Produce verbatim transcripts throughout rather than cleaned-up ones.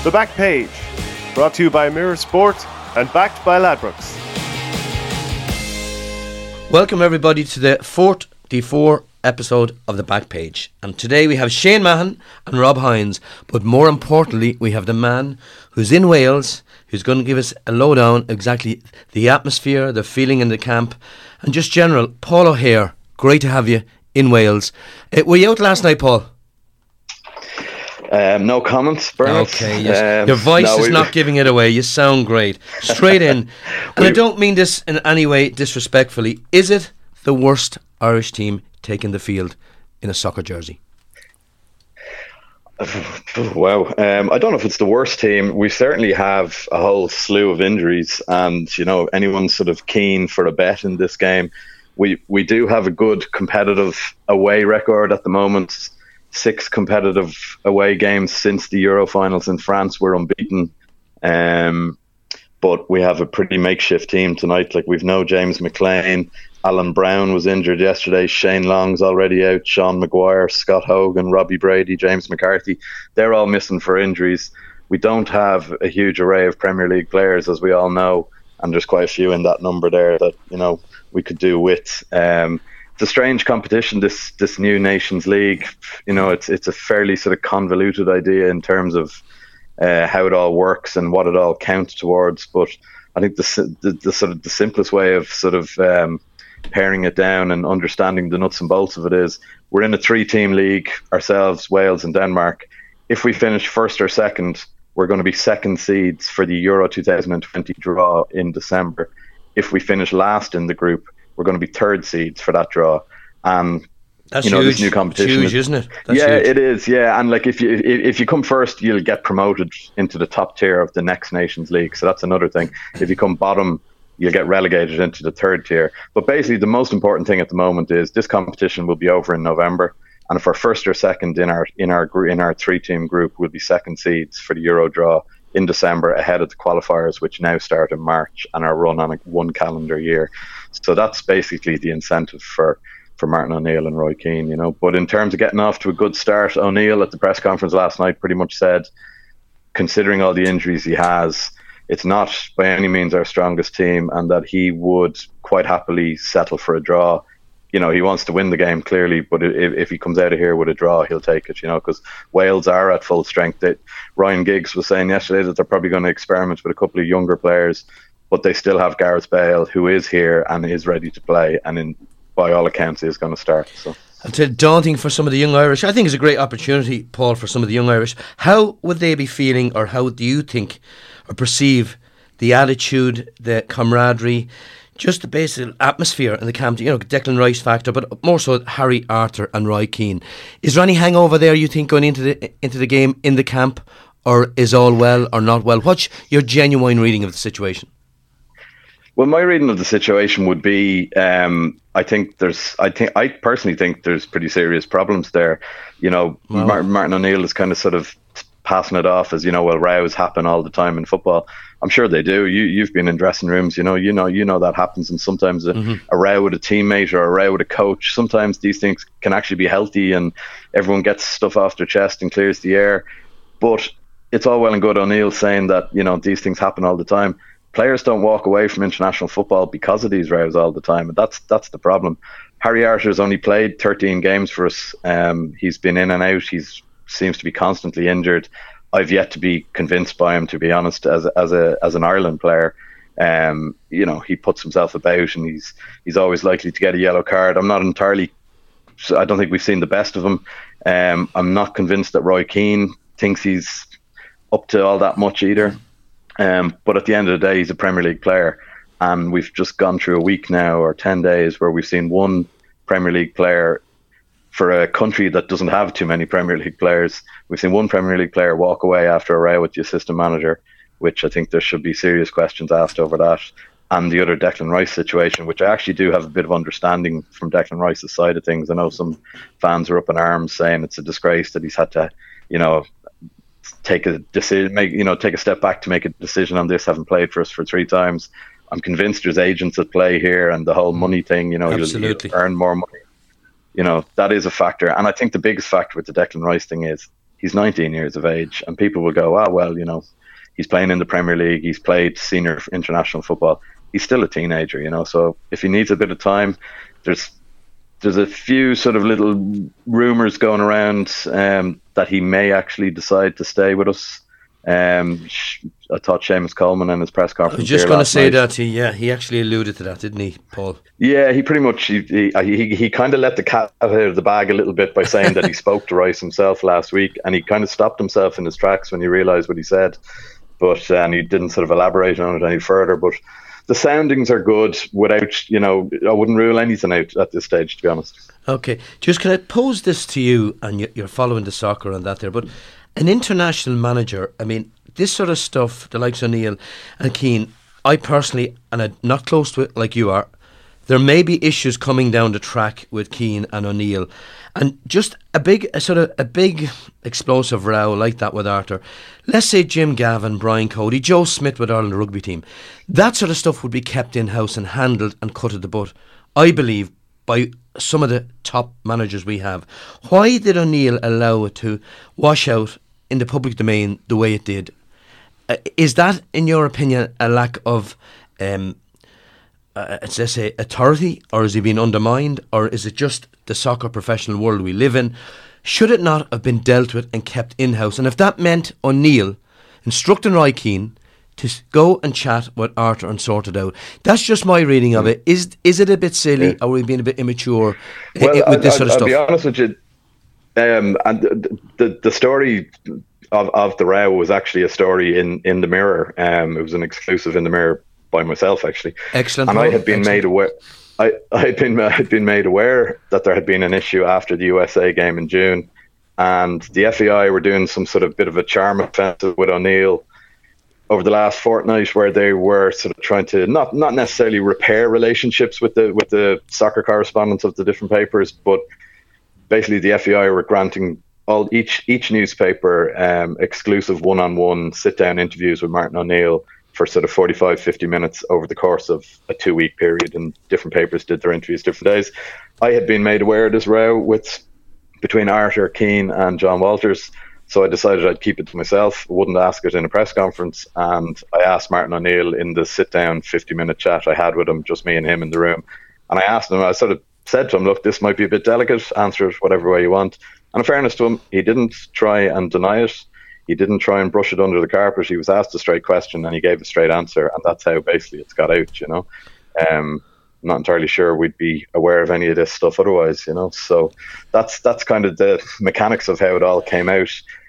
The Back Page, brought to you by Mirror Sport and backed by Ladbrokes. Welcome everybody to the forty-fourth episode of The Back Page. And today we have Shane Mahan and Rob Hines. But more importantly, we have the man who's in Wales, who's going to give us a lowdown exactly the atmosphere, the feeling in the camp, and just general. Paul O'Hare, great to have you in Wales. Uh, were you out last night, Paul? Um, no comments, Bernard. Okay, yes. Um, Your voice no, is we, not giving it away. You sound great. Straight in. And I don't mean this in any way disrespectfully. Is it the worst Irish team taking the field in a soccer jersey? Wow. Um, I don't know if it's the worst team. We certainly have a whole slew of injuries, and you know, anyone sort of keen for a bet in this game, we we do have a good competitive away record at the moment. Six competitive away games since the Euro finals in France. We're unbeaten. Um, but we have a pretty makeshift team tonight. Like, we've no James McLean. Alan Brown was injured yesterday. Shane Long's already out. Sean Maguire, Scott Hogan, Robbie Brady, James McCarthy. They're all missing for injuries. We don't have a huge array of Premier League players, as we all know. And there's quite a few in that number there that, you know, we could do with. Um, It's a strange competition, this this new Nations League. You know, it's it's a fairly sort of convoluted idea in terms of uh, how it all works and what it all counts towards. But I think the the, the sort of the simplest way of sort of um, paring it down and understanding the nuts and bolts of it is we're in a three-team league ourselves, Wales and Denmark. If we finish first or second, we're going to be second seeds for the Euro twenty twenty draw in December. If we finish last in the group, we're going to be third seeds for that draw. And that's you know, huge. this new competition, it's huge, is, isn't it? That's yeah, huge. it is. Yeah, and like if you if you come first, you'll get promoted into the top tier of the next Nations League. So that's another thing. If you come bottom, you'll get relegated into the third tier. But basically, the most important thing at the moment is this competition will be over in November, and if we're first or second in our in our in our three team group, we'll be second seeds for the Euro draw in December, ahead of the qualifiers, which now start in March and are run on a one calendar year. So that's basically the incentive for, for Martin O'Neill and Roy Keane, you know. But in terms of getting off to a good start, O'Neill at the press conference last night pretty much said, considering all the injuries he has, it's not by any means our strongest team, and that he would quite happily settle for a draw. You know, he wants to win the game clearly, but if, if he comes out of here with a draw, he'll take it, you know, because Wales are at full strength. That Ryan Giggs was saying yesterday that they're probably going to experiment with a couple of younger players, but they still have Gareth Bale, who is here and is ready to play, and in, by all accounts is going to start. So it's daunting for some of the young Irish. I think it's a great opportunity, Paul, for some of the young Irish. How would they be feeling, or how do you think or perceive the attitude, the camaraderie, just the basic atmosphere in the camp? You know, Declan Rice factor, but more so Harry Arter and Roy Keane. Is there any hangover there, you think, going into the into the game in the camp, or is all well or not well? What's your genuine reading of the situation? Well, my reading of the situation would be, um, I think there's, I think, I personally think there's pretty serious problems there. You know, wow. Martin, Martin O'Neill is kind of sort of passing it off as, you know, well, rows happen all the time in football. I'm sure they do. You, you've been in dressing rooms, you know, you know, you know that happens. And sometimes a, mm-hmm. a row with a teammate or a row with a coach, sometimes these things can actually be healthy and everyone gets stuff off their chest and clears the air. But it's all well and good O'Neill saying that, you know, these things happen all the time. Players don't walk away from international football because of these rows all the time, and that's that's the problem. Harry Arter's only played thirteen games for us. Um, he's been in and out. He's seems to be constantly injured. I've yet to be convinced by him, to be honest, as as a as an Ireland player. Um, you know, he puts himself about, and he's he's always likely to get a yellow card. I'm not entirely. I don't think we've seen the best of him. Um, I'm not convinced that Roy Keane thinks he's up to all that much either. Um, but at the end of the day, he's a Premier League player, and we've just gone through a week now or ten days where we've seen one Premier League player for a country that doesn't have too many Premier League players. We've seen one Premier League player walk away after a row with the assistant manager, which I think there should be serious questions asked over that. And the other Declan Rice situation, which I actually do have a bit of understanding from Declan Rice's side of things. I know some fans are up in arms saying it's a disgrace that he's had to, you know, take a decision, make you know, take a step back to make a decision on this, having played for us for three times. I'm convinced there's agents at play here, and the whole money thing, you know, you'll, you'll earn more money. You know, that is a factor. And I think the biggest factor with the Declan Rice thing is he's he's nineteen years of age, and people will go, "Ah, well, you know, he's playing in the Premier League, he's played senior international football. He's still a teenager, you know. So if he needs a bit of time, there's there's a few sort of little rumours going around um, that he may actually decide to stay with us. Um, I thought Seamus Coleman in his press conference. I was just going to say that. He, yeah, he actually alluded to that, didn't he, Paul? Yeah, he pretty much he he, he, he kind of let the cat out of the bag a little bit by saying that he spoke to Rice himself last week, and he kind of stopped himself in his tracks when he realised what he said, but and he didn't sort of elaborate on it any further. But the soundings are good. Without, you know, I wouldn't rule anything out at this stage, to be honest. Okay, just can I pose this to you, and you're following the soccer and that there, but an international manager, I mean, this sort of stuff, the likes of O'Neill and Keane, I personally, and I'm not close to it like you are, there may be issues coming down the track with Keane and O'Neill, and just a big, a sort of a big explosive row like that with Arthur. Let's say Jim Gavin, Brian Cody, Joe Smith with Ireland rugby team. That sort of stuff would be kept in house and handled and cut at the butt, I believe, by some of the top managers we have. Why did O'Neill allow it to wash out in the public domain the way it did? Uh, is that, in your opinion, a lack of, um, uh, let's say, authority, or is he being undermined, or is it just the soccer professional world we live in? Should it not have been dealt with and kept in-house? And if that meant O'Neill instructing Roy Keane to go and chat with Arthur and sort it out, that's just my reading of it. Is is it a bit silly, yeah. or are we being a bit immature well, I- with I, this I, sort of I'll stuff? I'll be honest with you, um, and the, the, the story of, of the row was actually a story in, in the Mirror. Um, it was an exclusive in the Mirror by myself, actually. Excellent. And I had been Excellent. made aware. I, I had been I had been made aware that there had been an issue after the U S A game in June, and the F A I were doing some sort of bit of a charm offensive with O'Neill over the last fortnight, where they were sort of trying to not not necessarily repair relationships with the with the soccer correspondents of the different papers, but basically the F A I were granting all each each newspaper um, exclusive one-on-one sit-down interviews with Martin O'Neill for sort of forty-five, fifty minutes over the course of a two-week period, and different papers did their interviews different days. I had been made aware of this row with between Arthur, Keane and John Walters, so I decided I'd keep it to myself, wouldn't ask it in a press conference, and I asked Martin O'Neill in the sit-down fifty-minute chat I had with him, just me and him in the room, and I asked him, I sort of said to him, look, this might be a bit delicate, answer it whatever way you want. And in fairness to him, he didn't try and deny it. He didn't try and brush it under the carpet. He was asked a straight question and he gave a straight answer, and that's how basically it's got out, you know. Um, I'm not entirely sure we'd be aware of any of this stuff otherwise, you know. So that's that's kind of the mechanics of how it all came out.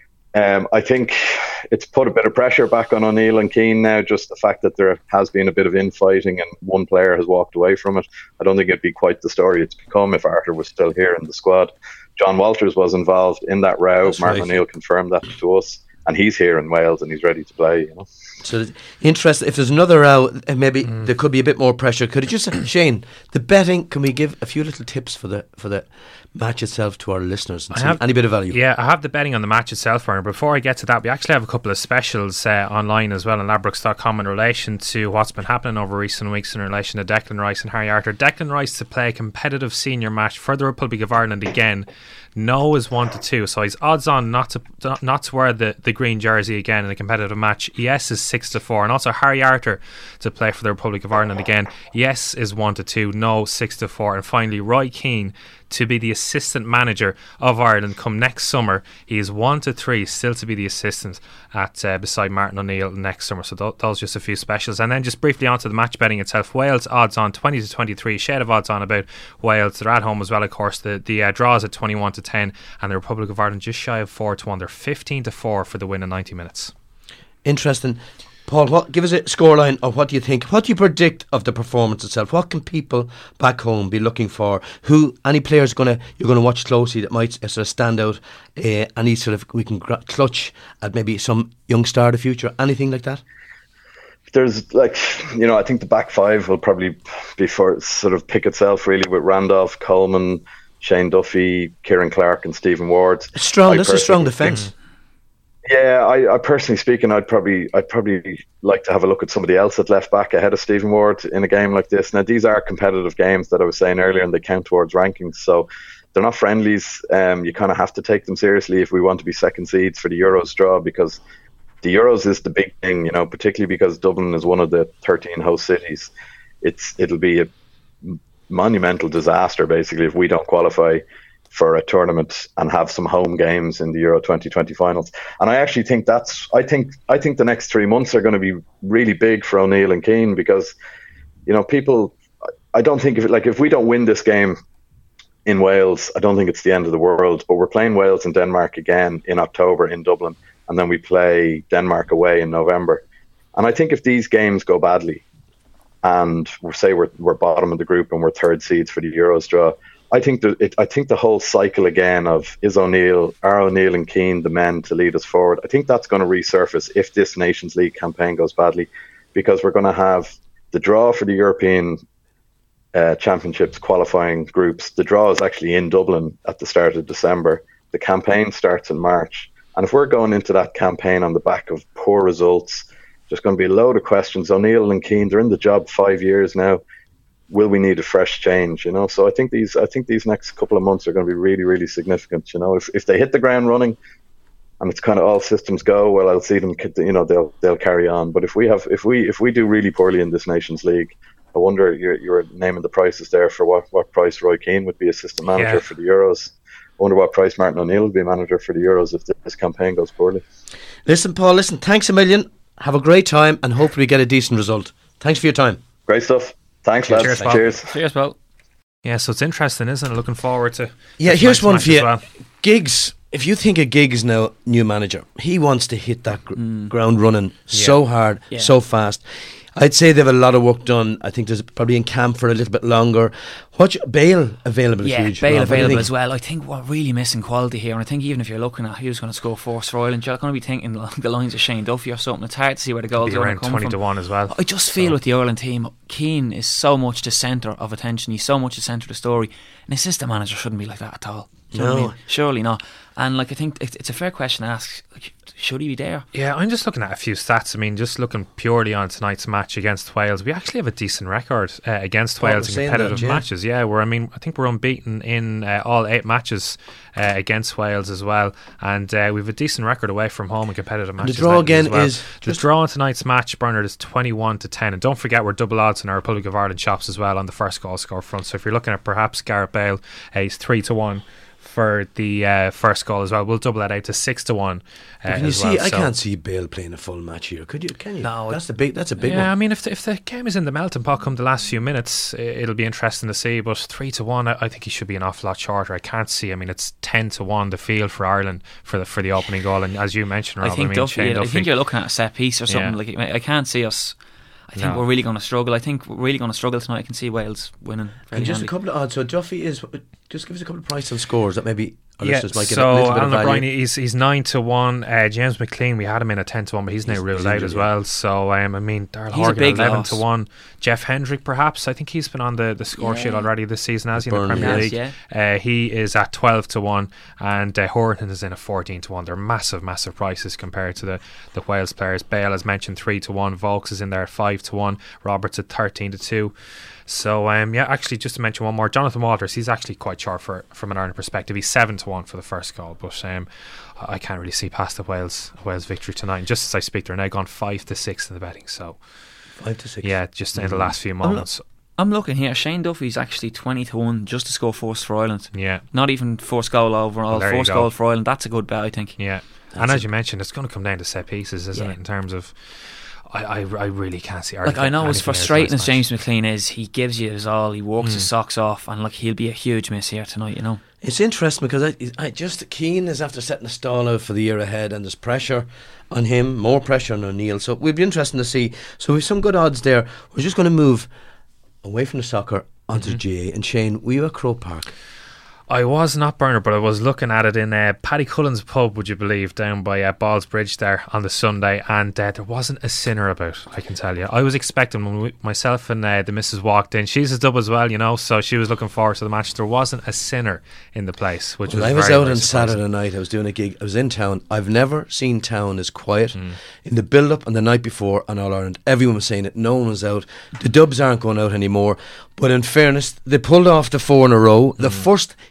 Um, I think it's put a bit of pressure back on O'Neill and Keane now, just the fact that there has been a bit of infighting and one player has walked away from it. I don't think it'd be quite the story it's become if Arthur was still here in the squad. John Walters was involved in that row. That's Martin right. O'Neill confirmed that to us, and he's here in Wales and he's ready to play, you know. So interesting. If there's another row, uh, maybe mm. there could be a bit more pressure. Could it just, Shane, the betting? Can we give a few little tips for the for the match itself to our listeners and I see have, any bit of value? Yeah, I have the betting on the match itself, Werner. Before I get to that, we actually have a couple of specials uh, online as well on ladbrokes dot com in relation to what's been happening over recent weeks in relation to Declan Rice and Harry Arthur. Declan Rice to play a competitive senior match for the Republic of Ireland again. No is one to two, so he's odds on not to not to wear the, the green jersey again in a competitive match. Yes is six to four, and also Harry Arthur to play for the Republic of Ireland again. Yes is one to two, no six to four, and finally Roy Keane to be the assistant manager of Ireland come next summer. He is one to three, still to be the assistant at uh, beside Martin O'Neill next summer. So th- those just a few specials, and then just briefly onto the match betting itself. Wales odds on twenty to twenty-three. Shed of odds on about Wales. They're at home as well, of course. The the uh, draws at twenty-one to ten, and the Republic of Ireland just shy of four to one. They're fifteen to four for the win in ninety minutes. Interesting. Paul, what, give us a scoreline of what do you think? What do you predict of the performance itself? What can people back home be looking for? Who, any players gonna you're going to watch closely that might uh, sort of stand out? Uh, any sort of we can gr- clutch at maybe some young star of the future? Anything like that? There's like, you know, I think the back five will probably be for sort of pick itself really with Randolph, Coleman, Shane Duffy, Kieran Clark, and Stephen Ward. Strong. I That's a strong personally- defence. Yeah, I, I personally speaking, I'd probably I'd probably like to have a look at somebody else at left back ahead of Stephen Ward in a game like this. Now, these are competitive games that I was saying earlier, and they count towards rankings. So they're not friendlies. Um, you kind of have to take them seriously if we want to be second seeds for the Euros draw, because the Euros is the big thing, you know, particularly because Dublin is one of the thirteen host cities. It's it'll be a monumental disaster basically if we don't qualify for a tournament and have some home games in the Euro twenty twenty finals. And I actually think that's I think I think the next three months are going to be really big for O'Neill and Keane, because, you know, people, I don't think if it, like if we don't win this game in Wales, I don't think it's the end of the world. But we're playing Wales and Denmark again in October in Dublin, and then we play Denmark away in November. And I think if these games go badly, and we say we're we're bottom of the group and we're third seeds for the Euros draw, I think that it, I think the whole cycle again of is O'Neill, are O'Neill and Keane the men to lead us forward? I think that's going to resurface if this Nations League campaign goes badly, because we're going to have the draw for the European uh, Championships qualifying groups. The draw is actually in Dublin at the start of December. The campaign starts in March. And if we're going into that campaign on the back of poor results, there's going to be a load of questions. O'Neill and Keane, they're in the job five years now. Will we need a fresh change? You know, so I think these, I think these next couple of months are going to be really, really significant. You know, if if they hit the ground running, and it's kind of all systems go, well, I'll see them. You know, they'll they'll carry on. But if we have, if we if we do really poorly in this Nations League, I wonder, you're you're naming the prices there for what what price Roy Keane would be assistant manager yeah. for the Euros. I wonder what price Martin O'Neill will be manager for the Euros if this campaign goes poorly. Listen, Paul, listen, thanks a million. Have a great time and hopefully we get a decent result. Thanks for your time. Great stuff. Thanks, lads. Cheers, Paul. Cheers. Cheers, Paul. Yeah, so it's interesting, isn't it? Looking forward to. Yeah, here's one for you. Well. Giggs. If you think of Giggs now, new manager, he wants to hit that gr- mm. ground running yeah. so hard, yeah. so fast. I'd say they have a lot of work done. I think there's probably in camp for a little bit longer. What Bale available? Yeah, huge, Bale Rob, available as well. I think we're really missing quality here, and I think even if you're looking at who's going to score first for Ireland, you're going to be thinking along the lines of Shane Duffy or something. It's hard to see where the goals are going to come twenty from. to one as well. I just feel so. with the Ireland team, Keane is so much the centre of attention. He's so much the centre of the story. An assistant manager shouldn't be like that at all. Do you no, know what I mean? Surely not. And like I think it's a fair question to ask. Like, should he be there? Yeah, I'm just looking at a few stats. I mean, just looking purely on tonight's match against Wales, we actually have a decent record uh, against well, Wales in competitive that, yeah. matches. Yeah, we're I mean, I think we're unbeaten in uh, all eight matches uh, against Wales as well, and uh, we have a decent record away from home in competitive matches. The draw again well. is the draw on tonight's match, Bernard, is twenty-one to ten, and don't forget we're double odds in our Republic of Ireland shops as well on the first goal score front. So if you're looking at perhaps Gareth Bale, uh, he's three to one. For the uh, first goal as well, we'll double that out to six to one. Uh, can you as see? well, I so. can't see Bale playing a full match here. Could you? Can you? No, that's the big. That's a big yeah, one. I mean, if the, if the game is in the melting pot come the last few minutes, it'll be interesting to see. But three to one, I, I think he should be an awful lot shorter. I can't see. I mean, it's ten to one the field for Ireland for the for the opening goal, and as you mentioned, Rob, I think I mean, Duffy, Shane I Duffy, think you're looking at a set piece or something. Yeah. Like I can't see us. I think No. we're really going to struggle. I think we're really going to struggle tonight. I can see Wales winning. And just handy. a couple of odds. So Duffy is. Just give us a couple of price and scores that maybe. Our yeah, listeners might get so a little bit Alan of value. O'Brien, he's he's nine to one. Uh, James McLean, we had him in at ten to one, but he's, He's- now ruled he's out injured, as yeah. well. So um, I mean, Darryl He's a Horgan big eleven loss. to one. Jeff Hendrick, perhaps. I think he's been on the, the score Yeah. sheet already this season, has he, in the Burnley. Premier Yes, League? yeah. Uh, he is at twelve to one, and uh, Horton is in at fourteen to one. They're massive, massive prices compared to the, the Wales players. Bale, as mentioned, three to one. Volks is in there at five to one. Roberts at thirteen to two. So um, yeah, actually, just to mention one more, Jonathan Walters, he's actually quite short for from an Ireland perspective. He's seven to one for the first goal, but um, I can't really see past the Wales Wales victory tonight. And just as I speak, they're now gone five to six in the betting. So Five to six. yeah, just in the Mhm. last few I'm, moments. look, I'm looking here. Shane Duffy's actually twenty to one just to score first for Ireland. Yeah, Not even first goal overall. Well, there you first go. goal for Ireland. That's a good bet, I think. yeah. That's and as a- you mentioned, it's going to come down to set pieces, isn't Yeah. it? In terms of, I, I, I really can't see. Like I know as anything frustrating else as in this James McLean is, he gives you his all. He works Mm. his socks off, and like he'll be a huge miss here tonight. You know. It's interesting because I, I just Keane is after setting a stall out for the year ahead, and there's pressure on him, more pressure on O'Neill. So it'll be interesting to see. So we've some good odds there. We're just going to move away from the soccer onto the G A. And Shane, were you at Croke Park? I was not Bernard, but I was looking at it in uh, Paddy Cullen's pub, would you believe, down by uh, Balls Bridge there on the Sunday, and uh, there wasn't a sinner about, I can tell you. I was expecting when we, myself and uh, the missus walked in, she's a dub as well, you know, so she was looking forward to the match. There wasn't a sinner in the place, which Well, was I was very, out very on surprising. Saturday night. I was doing a gig. I was in town. I've never seen town as quiet Mm. in the build-up and the night before on All Ireland. Everyone was saying it. No one was out. The Dubs aren't going out anymore. But in fairness, they pulled off the four in a row. The Mm. first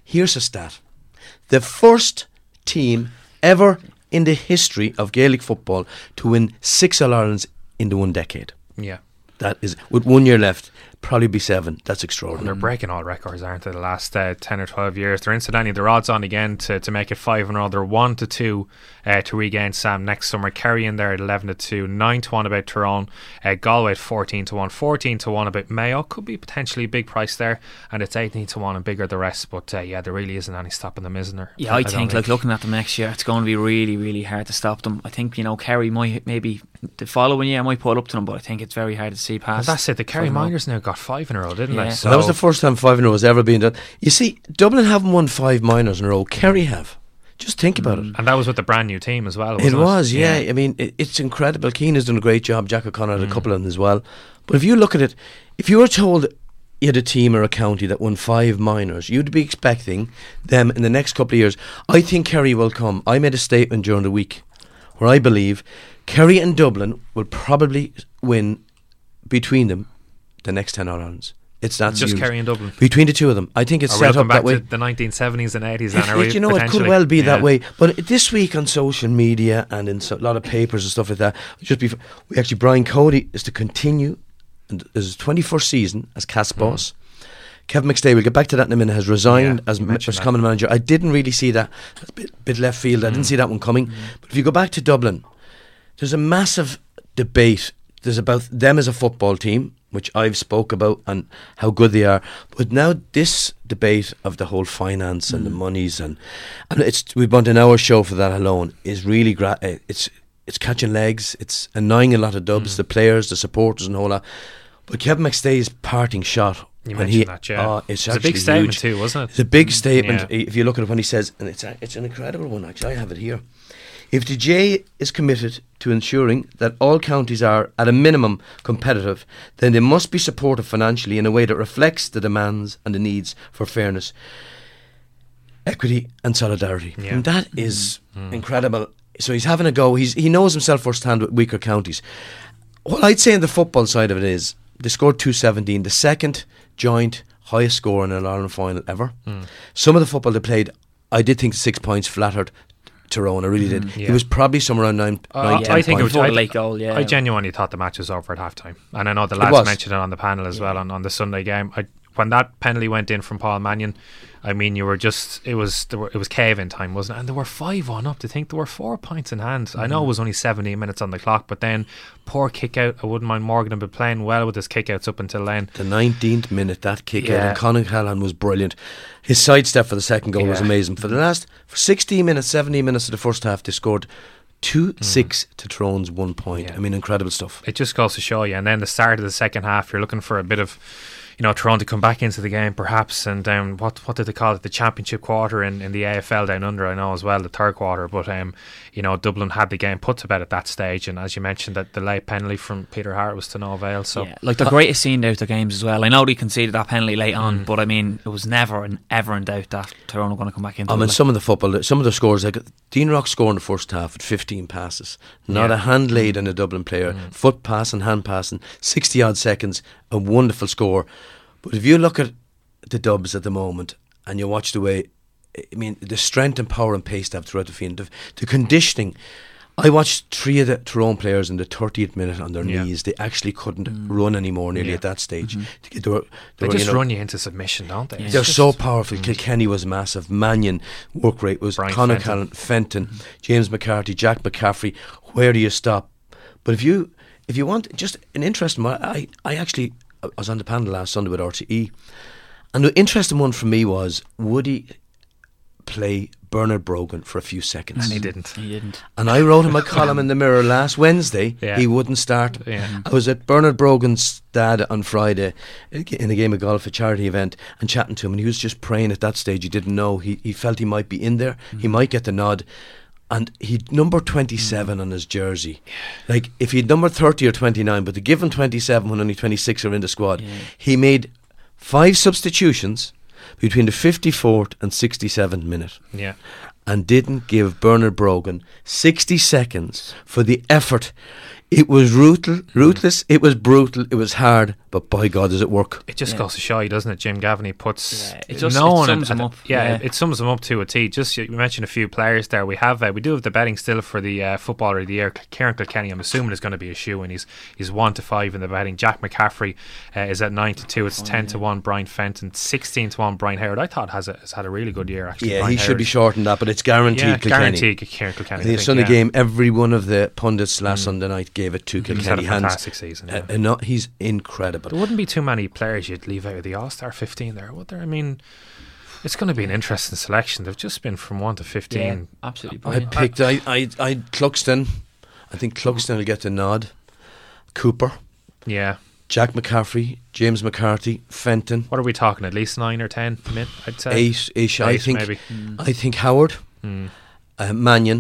Here's a stat. The first team ever in the history of Gaelic football to win six All-Irelands in the one decade. Yeah. That is, with one year left, probably be seven. That's extraordinary. They're breaking all records, aren't they, the last uh, ten or twelve years. They're incidentally, they're odds on again to, to make it five in a row. They're one to two uh, to regain Sam next summer. Kerry in there at eleven to two, nine to one about Tyrone, uh, Galway at fourteen to one, fourteen to one about Mayo. Could be potentially a big price there, and it's eighteen to one and bigger the rest. But uh, yeah, there really isn't any stopping them, isn't there? Yeah, I, I think, think like looking at them next year, it's going to be really, really hard to stop them. I think, you know, Kerry might maybe the following year might put up to them, but I think it's very hard to see past. Well, that's it. The Kerry Miners now got five in a row, didn't Yeah. they? So That was the first time five in a row has ever been done. You see, Dublin haven't won five minors in a row. Kerry have. Just think about it. and that was with the brand new team as well. Wasn't It it was, yeah. I mean, it, it's incredible. Keane has done a great job. Jack O'Connor had a couple of them as well. But if you look at it, if you were told you had a team or a county that won five minors, you'd be expecting them in the next couple of years. I think Kerry will come. I made a statement during the week where I believe Kerry and Dublin will probably win between them the next ten All-Irelands. It's not Just huge. Kerry and Dublin. Between the two of them. I think it's Are we set looking up back that way. to the nineteen seventies and eighties then, are It- we? you know, it could potentially? well be that Yeah. way. But this week on social media and in so, a lot of papers and stuff like that, just before, we actually, Brian Cody is to continue and is his twenty-first season as cast Mm. boss. Kevin McStay, we'll get back to that in a minute, has resigned Yeah, as you ma- mentioned as that. common manager. I didn't really see that. That's a bit, bit left field. I Mm. didn't see that one coming. But if you go back to Dublin, there's a massive debate. There's about them as a football team, which I've spoke about and how good they are. But now this debate of the whole finance and the monies and and it's we've done an hour show for that alone is really gra- uh, it's it's catching legs. It's annoying a lot of Dubs, the players, the supporters, and all that. But Kevin McStay's parting shot. You when mentioned he, that, yeah. oh, it's, It was a actually big statement huge. too, wasn't it? It's a big statement. Yeah. If you look at it when he says, and it's a, it's an incredible one actually. I have it here. If the J is committed to ensuring that all counties are, at a minimum, competitive, then they must be supported financially in a way that reflects the demands and the needs for fairness, equity and solidarity. Yeah. And that is incredible. So he's having a go. He's He knows himself firsthand with weaker counties. What I'd say on the football side of it is they scored two seventeen, the second joint highest score in an Ireland final ever. Some of the football they played, I did think six points flattered Tyrone. I really did. Yeah. It was probably somewhere around nine, Uh, nine I ten think it points. Before I, the late goal, yeah. I genuinely thought the match was over at half time. And I know the It lads was. mentioned it on the panel as well on, on the Sunday game. I, when that penalty went in from Paul Mannion, I mean, you were just, it was there were, it was cave-in time, wasn't it? And there were five on up. To think there were four points in hand. I know it was only seventeen minutes on the clock, but then poor kick out. I wouldn't mind Morgan had been playing well with his kick outs up until then. The nineteenth minute, that kick out, Yeah. and Conor Callan was brilliant. His sidestep for the second goal was Yeah. amazing. For the last, for sixteen minutes, seventeen minutes of the first half, they scored two six to Tyrone's one point. Yeah. I mean, incredible stuff. It just goes to show you. And then the start of the second half, you're looking for a bit of, you know, Tyrone to come back into the game perhaps, and um, what what did they call it, the championship quarter in, in the A F L down under, I know as well, the third quarter. But um, you know, Dublin had the game put to bed at that stage, and as you mentioned, that the late penalty from Peter Hart was to no avail. So Yeah, like the greatest scene out the games as well. I know they conceded that penalty late on, but I mean, it was never and ever in doubt that Tyrone were going to come back into I it. mean, like. some of the football, some of the scores, like Dean Rock scored in the first half with fifteen passes. Not Yeah. a hand laid on a Dublin player. Foot pass and hand passing, sixty odd seconds, a wonderful score. But if you look at the Dubs at the moment and you watch the way, I mean, the strength and power and pace they have throughout the field, the, the conditioning. I watched three of the Tyrone players in the thirtieth minute on their Yeah. knees. They actually couldn't run anymore nearly Yeah. at that stage. They, were, they, they were, just you know, run you into submission, don't they? Yeah. It's they're just- so powerful. Kilkenny was massive. Mannion work rate was Brian Conor Fenton. Callan, Fenton, James McCarthy, Jack McCaffrey. Where do you stop? But if you if you want just an interesting one, I I actually I was on the panel last Sunday with R T E, and the interesting one for me was would he play Bernard Brogan for a few seconds? And he didn't. He didn't. And I wrote him a column in the Mirror last Wednesday. Yeah. He wouldn't start. Yeah. I was at Bernard Brogan's dad on Friday in a game of golf, a charity event, and chatting to him, and he was just praying at that stage. He didn't know. He he felt he might be in there. He might get the nod. And he number twenty-seven on his jersey. Like if he'd number thirty or twenty-nine, but they give him twenty-seven when only twenty-six are in the squad. Yeah. He made five substitutions between the fifty-fourth and sixty-seventh minute Yeah. and didn't give Bernard Brogan sixty seconds for the effort. It was ruthless, ruthless. It was brutal. It was hard. But by God, does it work? It just Yeah. goes to show you, doesn't it? Jim Gavin, he puts Yeah, it just- no it one sums at- him up. Yeah, Yeah. It, it sums them up to a T. Just you mentioned a few players there. We have uh, we do have the betting still for the uh, footballer of the year. Kieran Kilkenny, I'm assuming, is going to be a shoe, and he's he's one to five in the betting. Jack McCaffrey uh, is at nine to two. It's Oh, ten yeah. to one. Brian Fenton, sixteen to one. Brian Howard, I thought has a, has had a really good year actually. Yeah, Brian he should Howard. be short on that, but it's guaranteed Yeah, Kilkenny. guaranteed Kieran Kilkenny. In I the think, Sunday yeah. game, every one of the pundits last Sunday night gave it to He's had a Kilkenny hands. fantastic season. Yeah. Uh, uh, no, he's incredible. There wouldn't be too many players you'd leave out of the All-Star fifteen there, would there? I mean, it's going to be an interesting selection. They've just been from one to Yeah, fifteen. absolutely I brilliant. picked. I. I. I. Cluxton. I think Cluxton will get the nod. Cooper, Yeah. Jack McCaffrey, James McCarthy, Fenton, What are we talking? At least nine or ten mid, I'd say. eight ish. I Eight, think. maybe. I think Howard, Hmm. uh, Mannion,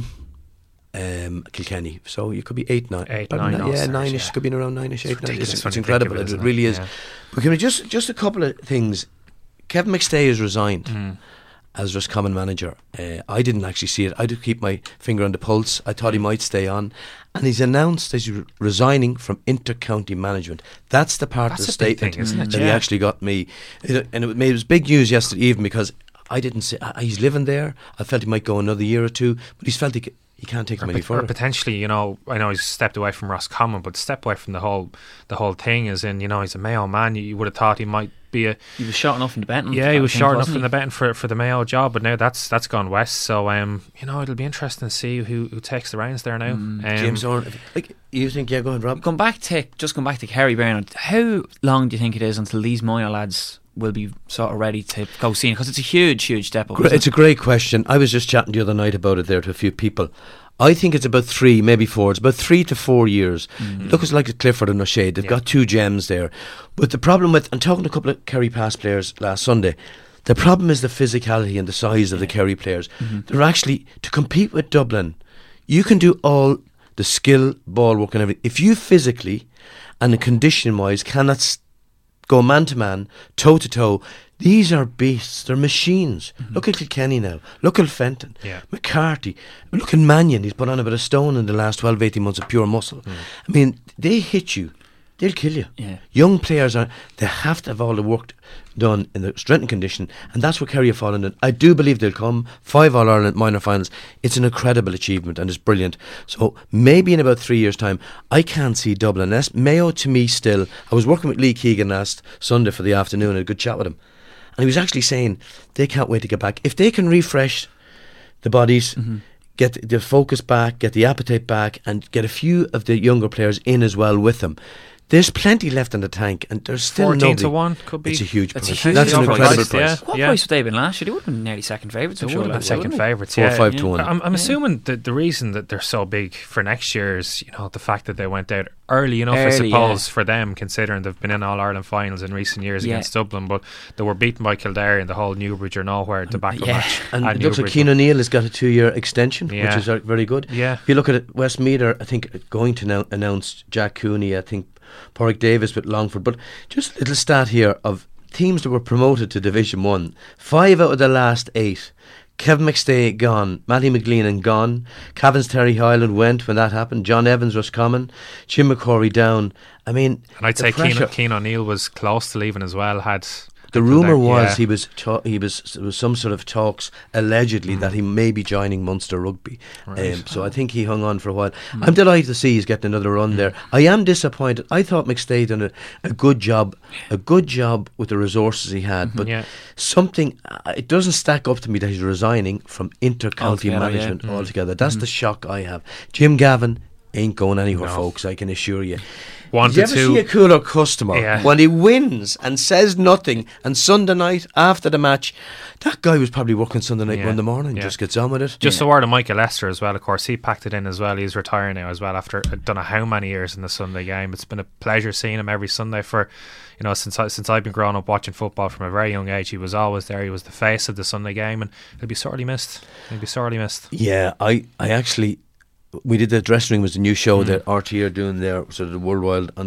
um, Kilkenny. So you could be eight, nine, Eight, But nine no- yeah, All-Stars, nine-ish. yeah. Could be around nine-ish, eight, nine. ridiculous It's, when it's you think of incredible. it, It, isn't really it? is. Yeah. But can we just just a couple of things? Kevin McStay has resigned Mm. as Roscommon manager. Uh, I didn't actually see it. I did keep my finger on the pulse. I thought he might stay on, and he's announced that he's re- resigning from inter-county management. That's the part That's of the a big statement thing, isn't it? that he Yeah. actually got me. It, and it, made, it was big news yesterday evening because I didn't say uh, he's living there. I felt he might go another year or two, but he's felt he, c- he can't take Or, him any pot- or further. potentially, you know, I know he's stepped away from Roscommon, but step away from the whole the whole thing. Is in, you know, he's a Mayo man. You, you would have thought he might be a He was short enough in the betting. yeah, he I was think, short enough wasn't in he? the betting for for the Mayo job, but now that's that's gone west. So um, you know, it'll be interesting to see who, who takes the reins there now. Um, James Orne, like you think? Yeah, go ahead, Rob. Going back to just going back to Kerry Byrne, how long do you think it is until these minor lads will be sort of ready to go see? Because it's a huge, huge step up. Gre- isn't It's a great question. I was just chatting the other night about it there to a few people. I think it's about three, maybe four. It's about three to four years. Mm-hmm. Look, it's like at Clifford and O'Shea. They've Yeah. got two gems there. But the problem with, I'm talking to a couple of Kerry Pass players last Sunday, the problem is the physicality and the size of the Kerry players. Mm-hmm. They're actually, to compete with Dublin, you can do all the skill, ball work and everything. If you physically and condition wise cannot s- go man to man, toe to toe, these are beasts. They're machines. Look at Kilkenny now. Look at Fenton. Yeah. McCarthy. Look at Mannion. He's put on about a stone in the last twelve, eighteen months of pure muscle. I mean, they hit you. They'll kill you. Yeah. Young players are, they have to have all the work done in the strength and condition, and that's what Kerry have fallen in. I do believe they'll come. Five All Ireland minor finals. It's an incredible achievement and it's brilliant. So maybe in about three years' time, I can't see Dublin. That's Mayo to me still. I was working with Lee Keegan last Sunday for the afternoon and had a good chat with him. And he was actually saying they can't wait to get back. If they can refresh the bodies, Mm-hmm. get the focus back, get the appetite back, and get a few of the younger players in as well with them, there's plenty left in the tank, and there's still fourteen nobody. to one could be. It's a huge It's a price. huge That's an price, incredible yeah. price. What price would they have been last year? They would have been nearly second favourites. I'm They sure. would have been lads, second wouldn't they? favourites. Four Yeah, five yeah. to one. I'm, I'm Yeah. assuming that the reason that they're so big for next year is, you know, the fact that they went out early enough, I Early, suppose, yeah. for them, considering they've been in All Ireland finals in recent years Yeah. against Dublin, but they were beaten by Kildare in the whole Newbridge or nowhere tobacco yeah. match. And at it looks like Newbridge. Keane O'Neill has got a two-year extension, which Yeah. is uh, very good. Yeah. If you look at it, Westmeath, I think, going to now announce Jack Cooney, I think Porrick Davis with Longford. But just a little stat here of teams that were promoted to Division one. Five out of the last eight. Kevin McStay gone, Matty McGleenan gone, Cavans Terry Highland went when that happened, John Evans was coming, Jim McCorry down. I mean, And I'd the say Keane, pressure- Keane O'Neill was close to leaving as well. Had The rumour was yeah. he was ta- he was there was some sort of talks allegedly Mm. that he may be joining Munster Rugby. Right. Um, so I think he hung on for a while. Mm. I'm delighted to see he's getting another run there. I am disappointed. I thought McStay done a, a good job, a good job with the resources he had, but Yeah. something uh, it doesn't stack up to me that he's resigning from inter-county Altogether, yeah. management Mm. altogether. That's the shock I have. Jim Gavin ain't going anywhere, No. folks. I can assure you. One Did you to ever two. see a cooler customer Yeah. when he wins and says nothing? And Sunday night after the match, that guy was probably working Sunday night Yeah. Monday morning. Yeah. Just gets on with it. Just a word of Michael Lester as well, of course. He packed it in as well. He's retiring now as well after I don't know how many years in the Sunday game. It's been a pleasure seeing him every Sunday for, you know, since I, since I've been growing up watching football from a very young age. He was always there. He was the face of the Sunday game, and he'll be sorely missed. He'll be sorely missed. Yeah, I, I actually, we did the dressing room was the new show Mm. that R T are doing there, sort of the Worldwide on the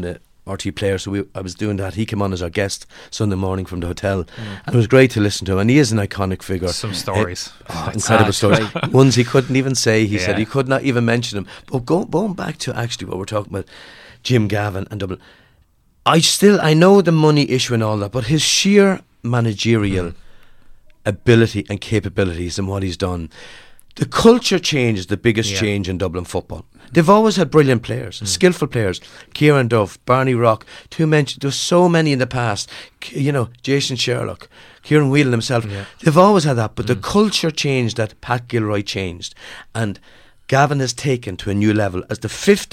R T player, so we, I was doing that. He came on as our guest Sunday morning from the hotel, mm. and it was great to listen to him. And he is an iconic figure. Some stories, uh, oh, incredible stories. Ones he couldn't even say. He yeah. said he could not even mention them. But go, going back to actually what we're talking about, Jim Gavin and Dublin. I still I know the money issue and all that, but his sheer managerial mm. ability and capabilities and what he's done. The culture change is the biggest yeah. change in Dublin football. They've always had brilliant players, mm. skillful players. Kieran Duff, Barney Rock, two mentioned. There's so many in the past. You know, Jason Sherlock, Kieran Whelan himself. Yeah. They've always had that, but mm. the culture change that Pat Gilroy changed, and Gavin has taken to a new level as the fifth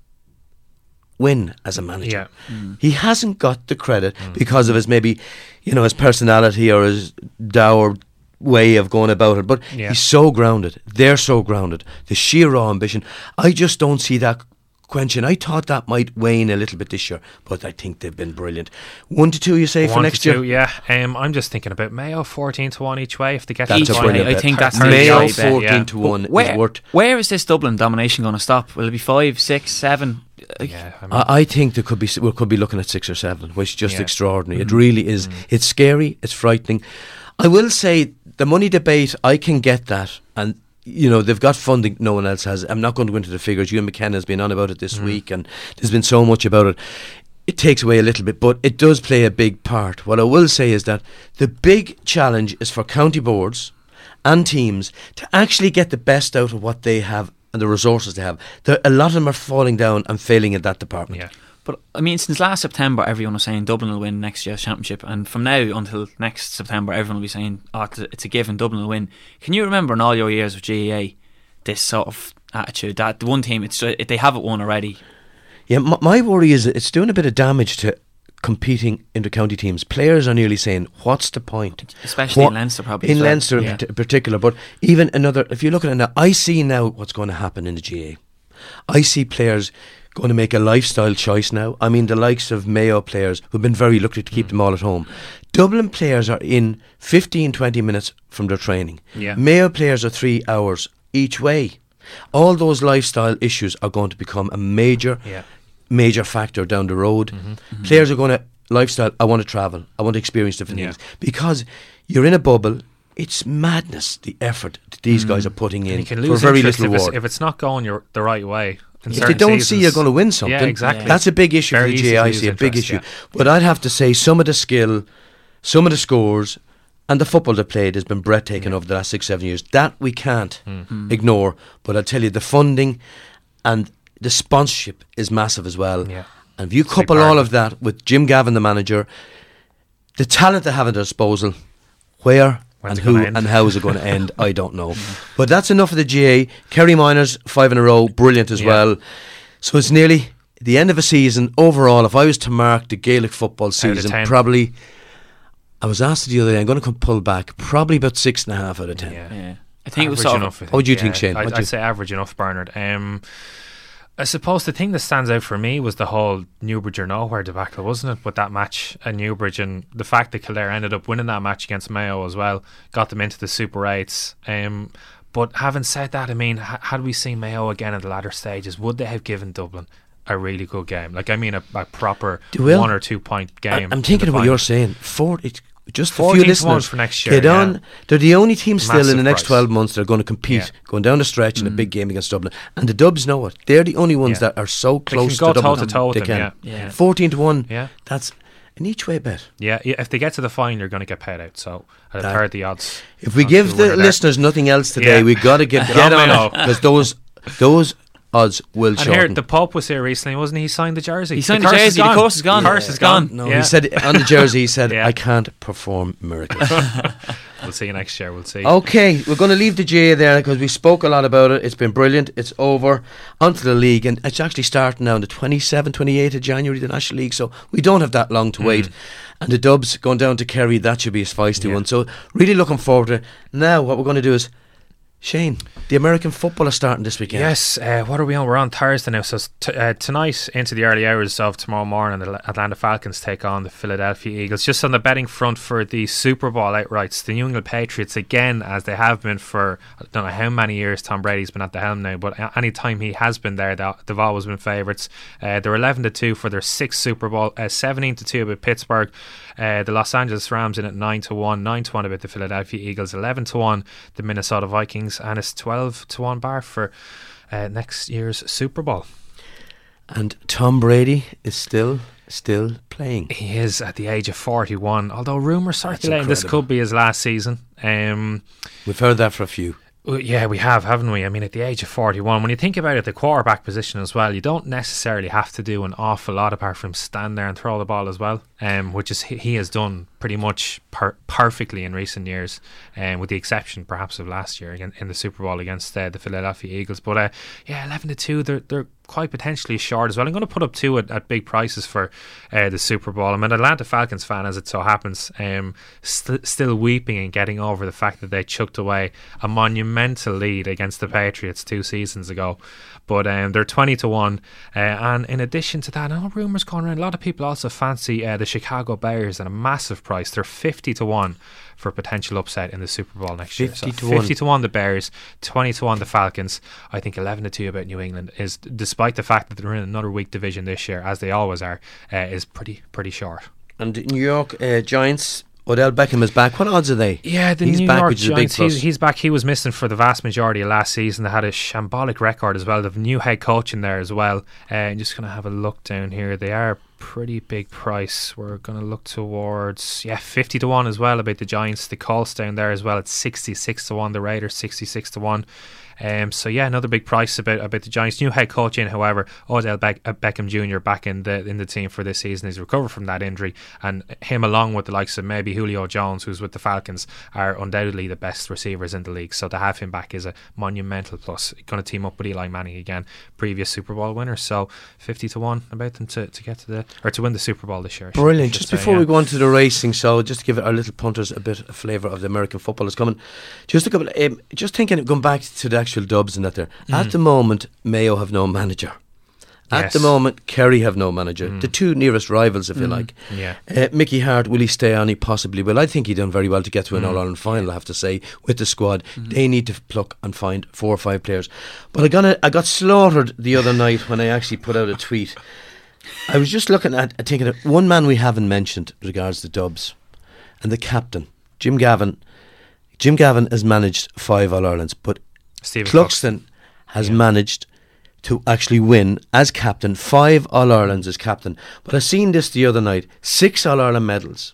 win as a manager. Yeah. Mm. He hasn't got the credit mm. because of his maybe, you know, his personality or his dour way of going about it, but yeah. he's so grounded. They're so grounded. The sheer raw ambition. I just don't see that quenching. I thought that might wane a little bit this year, but I think they've been brilliant. One to two, you say, one for next to two, year? Yeah. Um, I'm just thinking about Mayo fourteen to one each way if they get that's to a brilliant I, bet. I think that's Mayo fourteen yeah. to one where, is worth. Where is this Dublin domination going to stop? Will it be five, six, seven? Yeah, I, mean, I, I think there could be we could be looking at six or seven, which is just yeah. extraordinary. Mm. It really is. Mm. It's scary. It's frightening. I will say the money debate, I can get that, and you know they've got funding no one else has. I'm not going to go into the figures. Ewan McKenna has been on about it this mm. week, and there's been so much about it. It takes away a little bit, but it does play a big part. What I will say is that the big challenge is for county boards and teams to actually get the best out of what they have and the resources they have. There, a lot of them are falling down and failing in that department. Yeah. But I mean, since last September, everyone was saying Dublin will win next year's championship, and from now until next September, everyone will be saying, "Oh, it's a, it's a given, Dublin will win." Can you remember in all your years of G A A this sort of attitude that the one team, it's it, they have it won already? Yeah, my, my worry is that it's doing a bit of damage to competing inter-county teams. Players are nearly saying, "What's the point?" Especially what, in Leinster, probably in well. Leinster yeah. in particular. But even another, if you look at it now, I see now what's going to happen in the G A A. I see players going to make a lifestyle choice now. I mean, the likes of Mayo players who've been very lucky to keep mm. them all at home. Dublin players are in fifteen, twenty minutes from their training. Yeah. Mayo players are three hours each way. All those lifestyle issues are going to become a major, yeah. major factor down the road. Mm-hmm. Mm-hmm. Players are going to lifestyle. I want to travel. I want to experience different yeah. things because you're in a bubble. It's madness the effort that these mm. guys are putting in can for lose very little if reward. It's, if it's not going your, the right way. If they don't see you're going to win something, yeah, exactly. that's a big issue Very for the G A A. I see a big issue. Yeah. But I'd have to say some of the skill, some of the scores, and the football they played has been breathtaking yeah. over the last six, seven years. That we can't mm. ignore. But I tell you, the funding and the sponsorship is massive as well. Yeah. And if you couple all of that with Jim Gavin, the manager, the talent they have at their disposal, where When's and who and how is it going to end? I don't know. But that's enough of the G A A. Kerry Miners, five in a row, brilliant as yeah. well. So it's nearly the end of a season. Overall, if I was to mark the Gaelic football season, probably, I was asked the other day, I'm going to come pull back, probably about six and a half out of ten. Yeah. yeah. I think average it was sort enough. Of, what do you yeah, think, Shane? I'd, I'd say average enough, Bernard. Um, I suppose the thing that stands out for me was the whole Newbridge or nowhere debacle, wasn't it? With that match at Newbridge, and the fact that Kildare ended up winning that match against Mayo as well, got them into the Super eights. Um, but having said that, I mean, h- had we seen Mayo again at the latter stages, would they have given Dublin a really good game? Like, I mean, a, a proper one or two point game. I, I'm thinking of what you're saying. Four, it's just a few listeners for next year, get on. Yeah. They're the only team still Massive in the next price. twelve months that are going to compete, yeah. going down the stretch mm. in a big game against Dublin. And the Dubs know it. They're the only ones yeah. that are so close they can to go Dublin. toe to toe with they them, can. Yeah. Yeah. fourteen to one. Yeah. That's an each way bet. Yeah, yeah, if they get to the final, you're going to get paid out. So at a third the odds. If we give the listeners there. nothing else today, yeah. we've got to get, get on it because those those odds will and shorten. Here, the Pope was here recently, wasn't he? He signed the jersey. He signed the, the jersey. The course is gone. The curse yeah. is gone. No, yeah. he said on the jersey, he said, yeah. I can't perform miracles. We'll see you next year. We'll see. Okay, we're going to leave the G A A there because we spoke a lot about it. It's been brilliant. It's over. Onto the league, and it's actually starting now on the twenty-seventh, twenty-eighth of January, the National League, so we don't have that long to mm. wait. And the Dubs going down to Kerry, that should be a feisty yeah. one. So really looking forward to it. Now what we're going to do is Shane, the American football is starting this weekend. Yes, uh, what are we on? We're on Thursday now. So t- uh, tonight into the early hours of tomorrow morning, the Atlanta Falcons take on the Philadelphia Eagles. Just on the betting front for the Super Bowl outrights, the New England Patriots, again, as they have been for I don't know how many years Tom Brady's been at the helm now, but any time he has been there, they've always been favourites. Uh, they're eleven to two for their sixth Super Bowl, uh, seventeen to two with Pittsburgh. Uh, the Los Angeles Rams in at nine to one, nine to one about the Philadelphia Eagles, eleven to one the Minnesota Vikings, and it's twelve to one bar for uh, next year's Super Bowl. And Tom Brady is still still playing. He is at the age of forty-one, although rumours circulating this could be his last season. Um, We've heard that for a few. Yeah, we have, haven't we? I mean, at the age of forty-one, when you think about it, the quarterback position as well, you don't necessarily have to do an awful lot apart from stand there and throw the ball as well, um, which is he has done pretty much per- perfectly in recent years, um, with the exception perhaps of last year in, in the Super Bowl against uh, the Philadelphia Eagles. But uh, yeah, eleven to two, they're they're quite potentially short as well. I'm going to put up two at, at big prices for uh, the Super Bowl. I'm an Atlanta Falcons fan, as it so happens, um, st- still weeping and getting over the fact that they chucked away a monumental lead against the Patriots two seasons ago. But um, they're twenty to one, uh, and in addition to that, I know rumours going around, a lot of people also fancy uh, the Chicago Bears at a massive price. They're fifty to one for potential upset in the Super Bowl next year. So to fifty one. to one the Bears, twenty to one the Falcons. I think eleven to two about New England is, despite the fact that they're in another weak division this year, as they always are, uh, is pretty pretty short. And New York uh, Giants, Odell Beckham is back. What odds are they? Yeah, the he's New back, York which is a big Giants, plus. he's, he's back. He was missing for the vast majority of last season. They had a shambolic record as well. They have a new head coach in there as well. Uh, I'm just going to have a look down here. They are pretty big price. We're going to look towards, yeah, fifty to one as well about the Giants. The Colts down there as well at sixty-six to one. The Raiders sixty-six to one. Um, so yeah, another big price about about the Giants. New head coach in, however, Odell Beck- Beckham Junior back in the in the team for this season. He's recovered from that injury, and him along with the likes of maybe Julio Jones, who's with the Falcons, are undoubtedly the best receivers in the league. So to have him back is a monumental plus. Going to team up with Eli Manning again, previous Super Bowl winner. So fifty to one about them to, to get to the or to win the Super Bowl this year. Brilliant. Just say, before yeah. we go on to the racing, so just to give our little punters a bit of flavour of the American football is coming. Just a couple. Um, just thinking, going back to the actual dubs and that there. Mm. At the moment, Mayo have no manager. At Yes. the moment, Kerry have no manager. Mm. The two nearest rivals, if mm. you like. Yeah. Uh, Mickey Hart, will he stay on? He possibly will. I think he done very well to get to an mm. All-Ireland final, I have to say, with the squad. Mm. They need to pluck and find four or five players. But I got, I got slaughtered the other night when I actually put out a tweet. I was just looking at, thinking of one man we haven't mentioned regards the dubs, and the captain, Jim Gavin. Jim Gavin has managed five All-Irelands, but Stephen Cluxton has yeah. managed to actually win as captain five All-Irelands as captain. But I seen this the other night: six All-Ireland medals,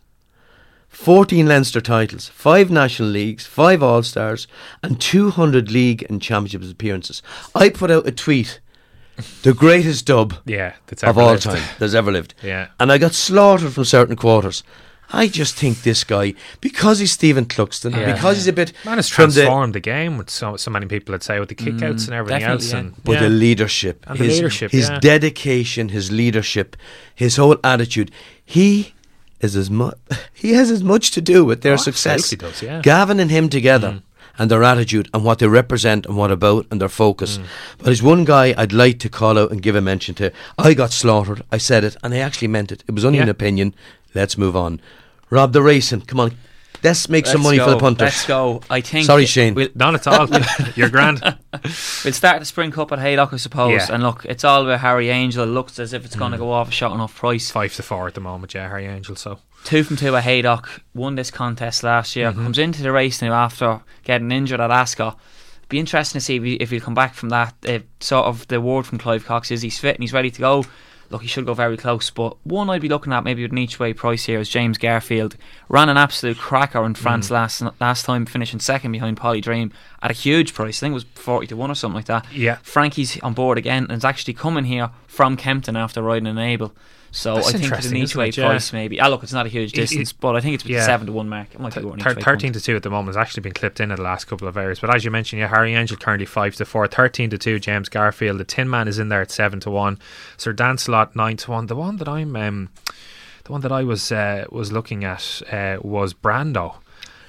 fourteen Leinster titles, five National Leagues, five All-Stars, and two hundred league and championship appearances. I put out a tweet: the greatest dub yeah, that's of all lived. time that's ever lived. Yeah. And I got slaughtered from certain quarters. I just think this guy, because he's Stephen Cluxton, yeah. because he's a bit man has from transformed the, the game with so so many people would say with the kickouts mm, and everything else, yeah. and but yeah. the leadership, and his, the leadership, his yeah. dedication, his leadership, his whole attitude. He is as much. He has as much to do with their oh, success. He does, yeah. Gavin and him together. Mm. And their attitude and what they represent and what about and their focus. Mm. But there's one guy I'd like to call out and give a mention to. I got slaughtered. I said it and I actually meant it. It was only yeah. an opinion. Let's move on. Rob the racing. Come on. Let's make Let's some money go. for the punters. Let's go. I think. Sorry, Shane. We'll, Not at all. You're grand. We'll start the Spring Cup at Haydock, I suppose. Yeah. And look, it's all about Harry Angel. It looks as if it's mm. going to go off a shot enough price. Five to four at the moment, yeah, Harry Angel. So two from two at Haydock. Won this contest last year. Mm-hmm. Comes into the race now after getting injured at Ascot. Be interesting to see if, he, if he'll come back from that. Uh, sort of the word from Clive Cox is he's fit and he's ready to go. Look, he should go very close, but one I'd be looking at maybe with an each way price here is James Garfield. Ran an absolute cracker in France mm. last last time, finishing second behind Polly Dream at a huge price. I think it was forty to one or something like that. Yeah. Frankie's on board again and is actually coming here from Kempton after riding an Able. So That's I think it's an each way yeah. price maybe. Ah, look, it's not a huge distance, it, it, but I think it's with yeah. the seven to one mark. It might be Th- th- thirteen to two at the moment. Has actually been clipped in at the last couple of hours. But as you mentioned, yeah, Harry Angel currently five to four, thirteen to two. James Garfield, the Tin Man is in there at seven to one. Sir Dancelot nine to one. The one that I'm, um, the one that I was uh, was looking at uh, was Brando.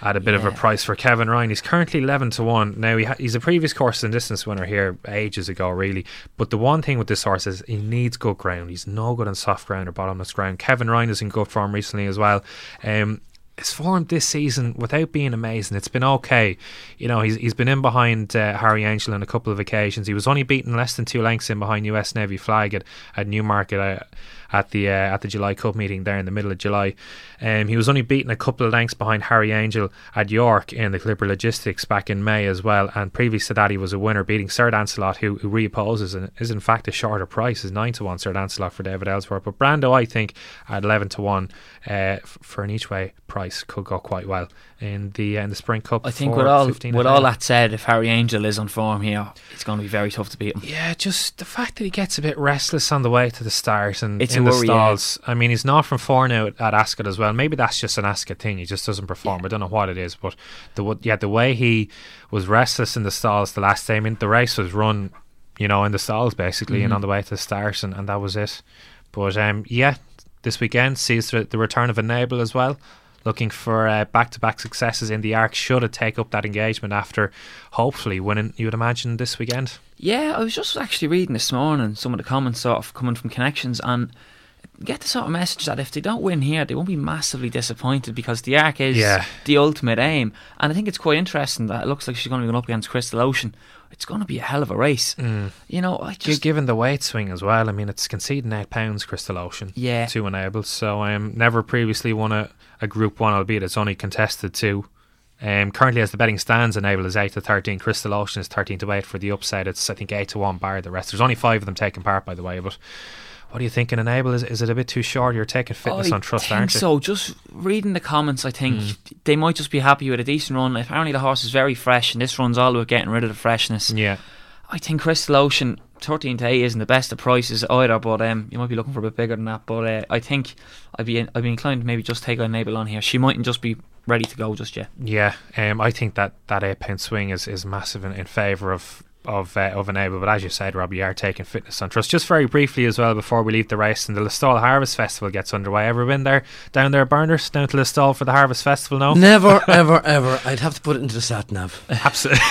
at a bit Yeah. of a price for Kevin Ryan. He's currently eleven to one. Now he ha- he's a previous course and distance winner here ages ago, really. But the one thing with this horse is he needs good ground. He's no good on soft ground or bottomless ground. Kevin Ryan is in good form recently as well. Um, his form this season, without being amazing, it's been okay. You know, he's he's been in behind uh, Harry Angel on a couple of occasions. He was only beaten less than two lengths in behind U S Navy Flag at, at Newmarket uh, at the uh, at the July Cup meeting there in the middle of July. Um, he was only beaten a couple of lengths behind Harry Angel at York in the Clipper Logistics back in May as well. And previous to that, he was a winner, beating Sir Dancelot, who, who reopposes and is in fact a shorter price, is nine to one Sir Dancelot for David Ellsworth. But Brando, I think, at eleven to one uh, f- for an each way price could go quite well in the uh, in the Spring Cup. I think for with all fifteen with and a all half. that said, if Harry Angel is on form here, it's going to be very tough to beat him. Yeah, just the fact that he gets a bit restless on the way to the start and It's in a the worry, stalls. I mean, he's not from four now at, at Ascot as well. Maybe that's just an Ascot thing. He just doesn't perform. Yeah. I don't know what it is, but the w- yeah, the way he was restless in the stalls the last time, I mean, the race was run, you know, in the stalls basically, Mm-hmm. and on the way to the start, and, and that was it. But um, yeah, this weekend sees the, the return of Enable as well. Looking for uh, back-to-back successes in the Arc. Should it take up that engagement after hopefully winning, you would imagine, this weekend? Yeah, I was just actually reading this morning some of the comments sort of coming from Connections, and get the sort of message that if they don't win here, they won't be massively disappointed, because the Arc is Yeah. the ultimate aim. And I think it's quite interesting that it looks like she's going to be going up against Crystal Ocean. It's going to be a hell of a race. You know, I Gi- just Given the weight swing as well, I mean, it's conceding eight pounds, Crystal Ocean, Yeah. to Enable. So um, never previously won a, a Group One, albeit it's only contested two. Um, currently, as the betting stands, Enable is eight to thirteen. Crystal Ocean is thirteen to eight for the upside. It's I think eight to one bar the rest. There's only five of them taking part, by the way. But what are you thinking, Enable? Is is it a bit too short? You're taking fitness I on trust, think aren't you? so. Just reading the comments, I think they might just be happy with a decent run. Apparently, the horse is very fresh, and this run's all about getting rid of the freshness. Yeah. I think Crystal Ocean thirteen to eight isn't the best of prices either, but um, you might be looking for a bit bigger than that. But uh, I think I'd be I'd be inclined to maybe just take Enable on here. She mightn't just be ready to go just yet. Yeah, um, I think that, that eight pound swing is, is massive in, in favour of of uh, of Enable. But as you said, Rob, you are taking fitness on trust. Just very briefly as well before we leave the race, and the Listowel Harvest Festival gets underway. Ever been there down there, Burners, down to Listowel for the Harvest Festival? No, Never, ever, ever. I'd have to put it into the sat nav. absolutely.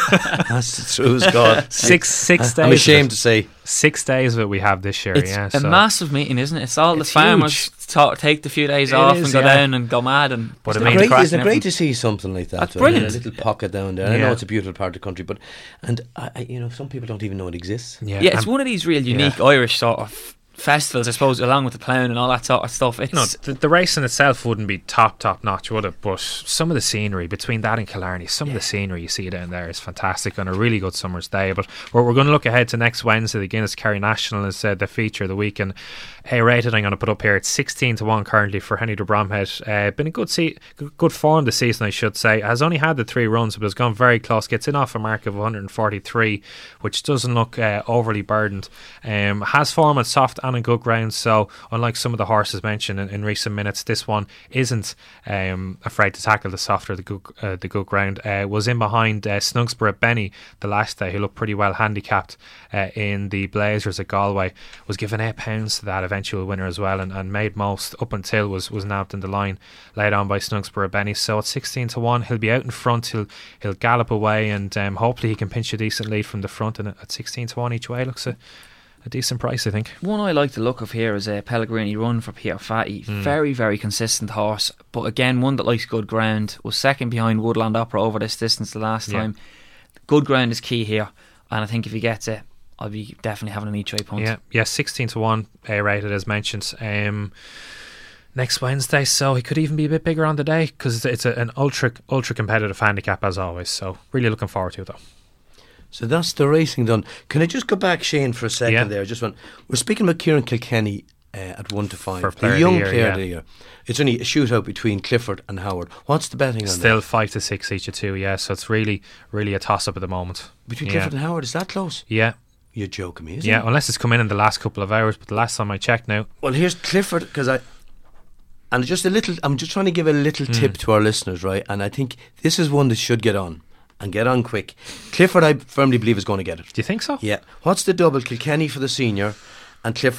That's true as God. six six days. I'm of ashamed it. to say. Six days of it we have this year. It's yeah, a so. massive meeting, isn't it? It's all It's the farmers huge. ta- take the few days It off is, and go yeah. down and go mad. And But I Isn't mean, it great, crack isn't it and great everything. to see something like that? That's though, in brilliant. A little pocket down there. I Yeah. know it's a beautiful part of the country, but and I, I, you know, some people don't even know it exists. yeah, Yeah, it's and- one of these real unique Irish sort of festivals, I suppose, along with the clown and all that sort of stuff. It's No, the, the race in itself wouldn't be top top notch, would it? But some of the scenery between that and Killarney, some of the scenery you see down there is fantastic on a really good summer's day. But we're, we're going to look ahead to next Wednesday. The Guinness Kerry National is uh, the feature of the week, and A rated I'm going to put up here. It's sixteen to one currently for Henry de Bromhead. Uh, been a good se- good form this season, I should say. Has only had the three runs, but has gone very close. Gets in off a mark of one hundred forty-three, which doesn't look uh, overly burdened. Um, has form on soft and on good ground. So unlike some of the horses mentioned in, in recent minutes, this one isn't um, afraid to tackle the softer, the good, uh, the good ground. Uh, was in behind uh, Snugsborough Benny the last day, who looked pretty well handicapped uh, in the Blazers at Galway. Was given eight pounds to that eventual winner as well, and, and made most up until was was nabbed in the line laid on by Snugsborough Benny. So at sixteen to one, he'll be out in front. He'll he'll gallop away, and um, hopefully he can pinch a decent lead from the front. And at sixteen to one each way, looks a a decent price, I think. one I like the look of here is a Pellegrini Run for Peter Fatty. Very, very consistent horse, but again, one that likes good ground. Was second behind Woodland Opera over this distance the last Yeah. time. Good ground is key here, and I think if he gets it, I'll be definitely having an each way punt. Yeah, yeah, sixteen to one A rated as mentioned. Um, next Wednesday, so he could even be a bit bigger on the day because it's a, an ultra ultra competitive handicap as always. So really looking forward to it though. So that's the racing done. Can I just go back, Shane, for a second Yeah. there? Just one. We're speaking about Kieran Kilkenny uh, at one to five. For player the of young the year, player yeah. of the year. It's only a shootout between Clifford and Howard. What's the betting on Still that? five to six each of two. Yeah, so it's really really a toss up at the moment. Between yeah. Clifford and Howard, is that close? Yeah, You're joking me, isn't yeah. it? Unless it's come in in the last couple of hours, but the last time I checked now, Well, here's Clifford, because I. And just a little, I'm just trying to give a little tip to our listeners, right? And I think this is one that should get on. And get on quick. Clifford, I firmly believe, is going to get it. do you think so? Yeah. What's the double? Kilkenny for the senior and Clifford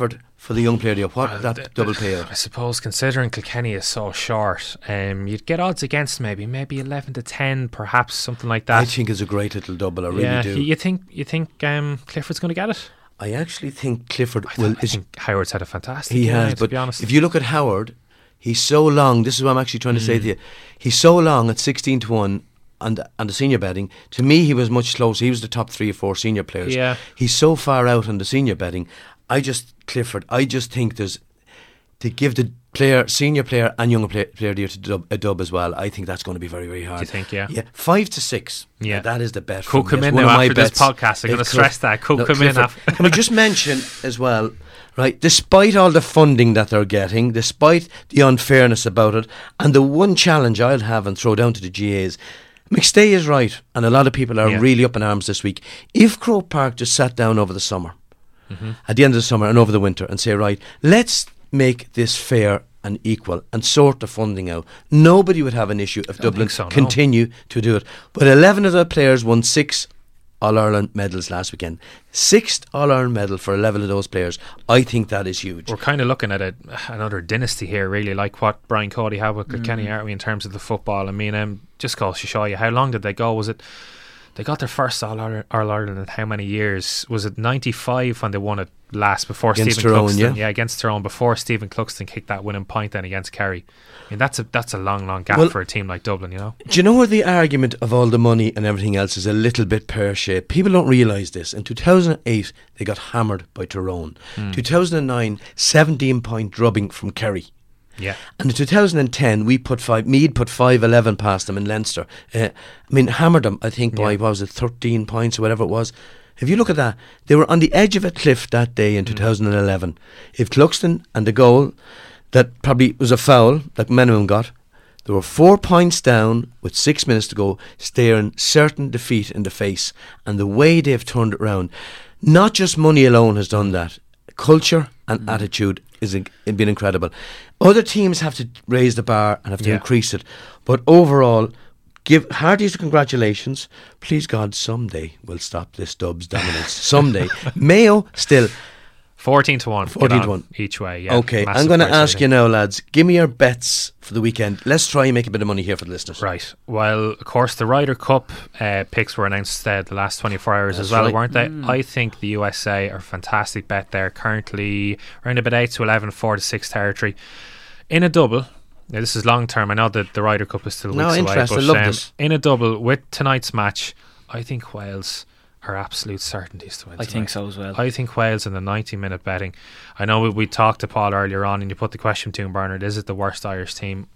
for the young player deal? What Well, that th- double th- payout? I suppose considering Kilkenny is so short, um, you'd get odds against maybe maybe eleven to ten, perhaps something like that. I think it's a great little double. I really yeah, do. You, you think you think um, Clifford's going to get it? I actually think Clifford I, will. th- I is, think Howard's had a fantastic he year, has, to but be honest. if you look at Howard, he's so long. This is what I'm actually trying to say Mm. to you. He's so long at sixteen to one. And and the senior betting, to me, he was much closer. He was the top three or four senior players. Yeah. He's so far out on the senior betting. I just Clifford. I just think there's to give the player, senior player, and younger player, player deal to dub, a dub as well. I think that's going to be very very hard. Do you think, yeah? Yeah, five to six. Yeah. Now, that is the bet. Could for come me. It's in one now of my after this bets. podcast. I'm It going to could. stress that. Could No, come in Clifford, after. Can we just mention as well, right? Despite all the funding that they're getting, despite the unfairness about it, and the one challenge I'll have and throw down to the G A is, McStay is right, and a lot of people are Yeah. really up in arms this week. If Croke Park just sat down over the summer, Mm-hmm. at the end of the summer and over the winter, and say, right, let's make this fair and equal and sort the funding out, nobody would have an issue if Dublin think so, no. continue to do it. But eleven of the players won six All-Ireland medals last weekend. Sixth All-Ireland medal for eleven of those players. I think that is huge. We're kind of looking at a, another dynasty here, really, like what Brian Cody had with Kilkenny, aren't we, in terms of the football? I mean, um, just goes to show you, how long did they go? Was it, they got their first All-Ireland in how many years? Was it ninety-five when they won it last, before Against Stephen Tyrone, Cluxton? yeah. against Tyrone, before Stephen Cluxton kicked that winning point then against Kerry. I mean, that's a that's a long, long gap Well, for a team like Dublin, you know? Do you know where the argument of all the money and everything else is a little bit pear-shaped? People don't realise this. In two thousand eight, they got hammered by Tyrone. two thousand nine, seventeen point drubbing from Kerry. Yeah. And in two thousand ten, we put five. Mead put five eleven past them in Leinster. Uh, I mean, hammered them. I think by Yeah. what was it, thirteen points or whatever it was. If you look at that, they were on the edge of a cliff that day in two thousand eleven. If Cluxton and the goal that probably was a foul that Menuhin got, they were four points down with six minutes to go, staring certain defeat in the face. And the way they've turned it around, not just money alone has done that. Culture and attitude is in, it been incredible. Other teams have to raise the bar and have to Yeah. increase it, but overall, give Hardy's the congratulations. Please God, someday we'll stop this Dubs dominance. Someday, Mayo still. fourteen to one. fourteen get to on one. each way, yeah. Okay, Massive I'm going to price, I ask think. you now, lads. Give me your bets for the weekend. Let's try and make a bit of money here for the listeners. Right. Well, of course, the Ryder Cup uh, picks were announced uh, the last twenty-four hours That's as well, right. weren't they? I think the U S A are a fantastic bet there. Currently around about eight to eleven, four to six territory. In a double, now this is long term. I know that the Ryder Cup is still No, weeks away. interest. But, I love um, this. In a double, with tonight's match, I think Wales are absolute certainties to win I think tonight. so as well. I think Wales in the ninety minute betting. I know we, we talked to Paul earlier on and you put the question to him, Bernard, is it the worst Irish team?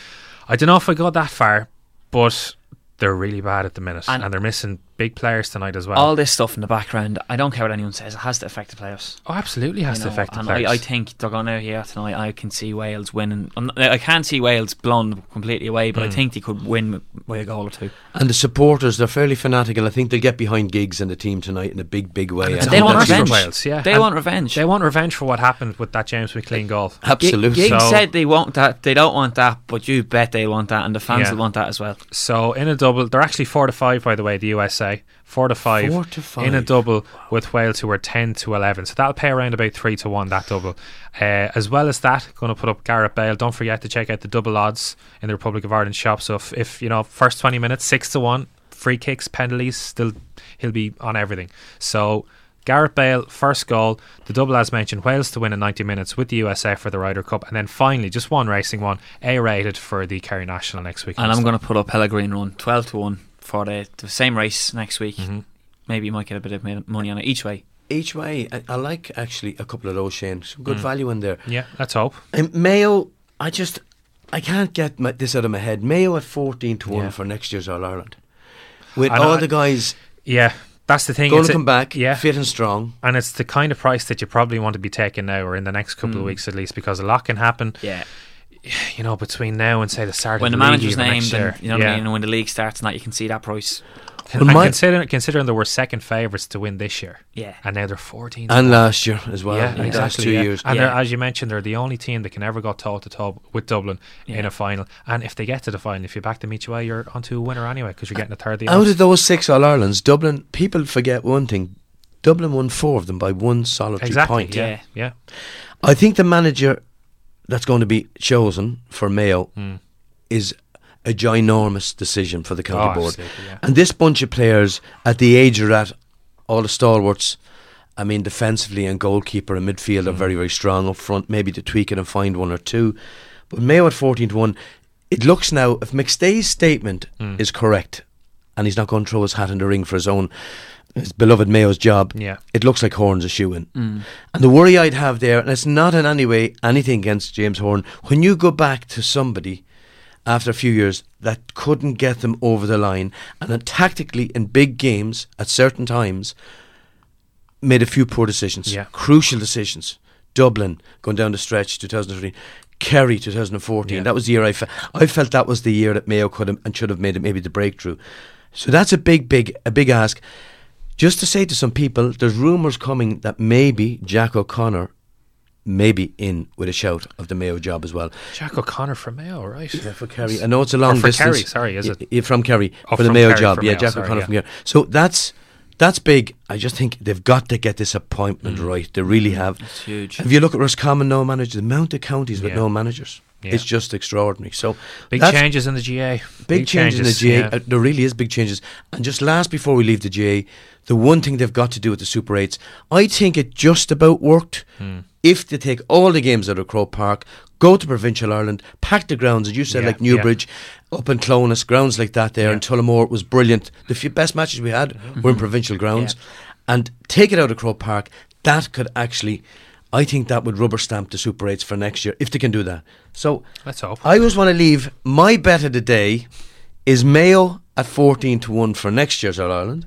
I don't know if I go that far, but they're really bad at the minute and, And- they're missing big players tonight as well. All this stuff in the background, I don't care what anyone says, it has to affect the playoffs. oh, absolutely has You to know, affect the and players. I, I think they're going out here tonight. I can see Wales winning. I'm not, I can't see Wales blown completely away, but I Mm. think they could win by a goal or two. And the supporters, they're fairly fanatical. I think they'll get behind Giggs and the team tonight in a big, big way. And it's I they think want that's anniversary revenge. for Wales, yeah. They And want revenge. They want revenge for what happened with that James McLean goal. Absolutely. Giggs So- said they want that. They don't want that, but you bet they want that, and the fans Yeah. will want that as well. So in a double, they're actually four to five, by the way, the U S A. Four to five. Four to five. In a double with Wales, who are ten to eleven. So that'll pay around about three to one, that double. Uh, as well as that, going to put up Gareth Bale. Don't forget to check out the double odds in the Republic of Ireland shop. So if, if you know, first twenty minutes, six to one, free kicks, penalties, still he'll be on everything. So Gareth Bale, first goal, the double as mentioned, Wales to win in ninety minutes with the U S A for the Ryder Cup, and then finally just one racing one, A rated for the Kerry National next week. And I'm going to put up Pellegrin run twelve to one for the, the same race next week. Mm-hmm. Maybe you might get a bit of ma- money on it each way. Each way, I, I like actually a couple of those, Shane. Some good value in there. Yeah, let's hope. And Mayo, I just, I can't get my, this out of my head. Mayo at fourteen to one Yeah. for next year's All Ireland. With I know, all I- the guys Yeah, that's the thing. going It's to a- come back, yeah, fit and strong. and it's the kind of price that you probably want to be taking now or in the next couple of weeks at least, because a lot can happen. Yeah. You know, between now and say the start When of the the league manager's even next named, year. and you know yeah. what I mean, and when the league starts tonight, you can see that price. And Well, my- considering considering they were second favourites to win this year, Yeah. and now they're fourteen. And last year as well. yeah, in the last exactly. two yeah. years. And Yeah. they're, as you mentioned, they're the only team that can ever go toe to toe with Dublin in Yeah. a final. And if they get to the final, if you back them each way, you're onto a winner anyway, because you're getting a third. of the Out odds. of those six All Irelands, Dublin, people forget one thing. Dublin won four of them by one solitary Exactly. point. Yeah, yeah. I think the manager that's going to be chosen for Mayo mm. is a ginormous decision for the county oh, board. Yeah. And this bunch of players at the age they're at, all the stalwarts, I mean, defensively and goalkeeper and midfield mm. are very, very strong up front. Maybe to tweak it and find one or two. But Mayo at fourteen to one, it looks now, if McStay's statement mm. is correct, and he's not going to throw his hat in the ring for his own, his beloved Mayo's job, yeah. it looks like Horne's a shoe-in. Mm. And the worry I'd have there, and it's not in any way anything against James Horne, when you go back to somebody after a few years that couldn't get them over the line, and then tactically in big games at certain times made a few poor decisions, yeah. crucial decisions. Dublin going down the stretch twenty thirteen, Kerry twenty fourteen, yeah. that was the year I, fe- I felt that was the year that Mayo could have and should have made it maybe the breakthrough. So that's a big big a big ask. Just to say to some people, there's rumours coming that maybe Jack O'Connor maybe in with a shout of the Mayo job as well. Jack O'Connor from Mayo, right? Yeah, for Kerry. I know it's a long or for distance. Kerry, sorry, is it? Yeah, from Kerry oh, for the from Mayo Kerry job. for Yeah, Mayo, Jack sorry, O'Connor yeah. from Kerry. So that's that's big. I just think they've got to get this appointment mm. right. They really have. It's huge. If you look at Roscommon, no managers, the amount of counties with yeah. no managers, yeah. it's just extraordinary. So big changes in the G A. Big, big changes, changes in the G A. yeah. Uh, there really is big changes. And just last before we leave the G A, the one thing they've got to do with the Super eights, I think it just about worked. Mm. If they take all the games out of Croke Park, go to Provincial Ireland, pack the grounds, as you said, yeah, like Newbridge, yeah. up in Clonus, grounds like that there, yeah. and Tullamore was brilliant. The few best matches we had mm-hmm. were in provincial grounds. Yeah. And take it out of Croke Park, that could actually, I think that would rubber stamp the Super eights for next year, if they can do that. So, let's hope. I always want to leave, my bet of the day is Mayo at fourteen to one for next year's All Ireland.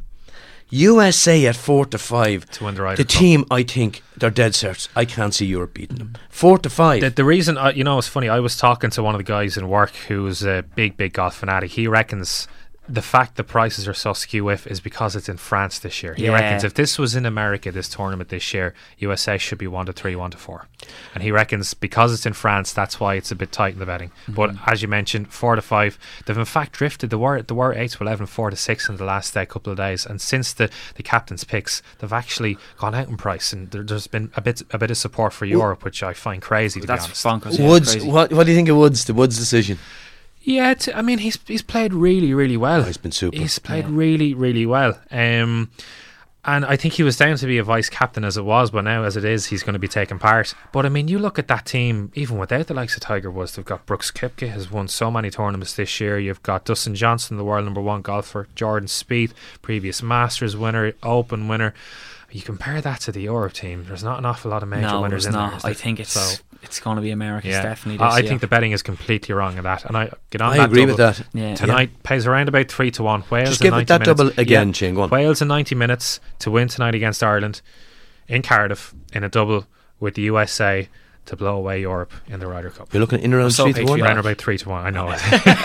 U S A at four to five to win the Ryder The Cup. team, I think, they're dead certs. I can't see Europe beating them. Four to five. The, the reason, uh, you know, it's funny. I was talking to one of the guys in work who's a big, big golf fanatic. He reckons the fact the prices are so skew if is because it's in France this year. He yeah. reckons if this was in America, this tournament this year, U S A should be one to three, one to four. And he reckons because it's in France, that's why it's a bit tight in the betting. Mm-hmm. But as you mentioned, four to five. They've in fact drifted. There were there were eight to eleven, four to six in the last uh, couple of days. And since the, the captain's picks, they've actually gone out in price. And there, there's been a bit a bit of support for Europe, which I find crazy. To that's be honest, bonkers. Yeah, Woods. crazy. What, what do you think of Woods? The Woods decision. Yeah, t- I mean he's he's played really really well. Oh, he's been super. He's played yeah. really really well. Um, and I think he was down to be a vice captain as it was, but now as it is, he's going to be taking part. But I mean, you look at that team, even without the likes of Tiger Woods, they've got Brooks Koepka, has won so many tournaments this year. You've got Dustin Johnson, the world number one golfer, Jordan Spieth, previous Masters winner, Open winner. You compare that to the Europe team, there's not an awful lot of major no, winners it's in not. there. I there? think it's So, it's going to be America's yeah. definitely I, this I year. think the betting is completely wrong in that. And I get on I that agree double. with that. Yeah. Tonight yeah. pays around about three to one. Wales Just in give it ninety that minutes. double again, yeah. Shane. Go on. Wales in ninety minutes to win tonight against Ireland in Cardiff in a double with the U S A to blow away Europe in the Ryder Cup. You're looking in around so three to one. Around about three to one. I know it.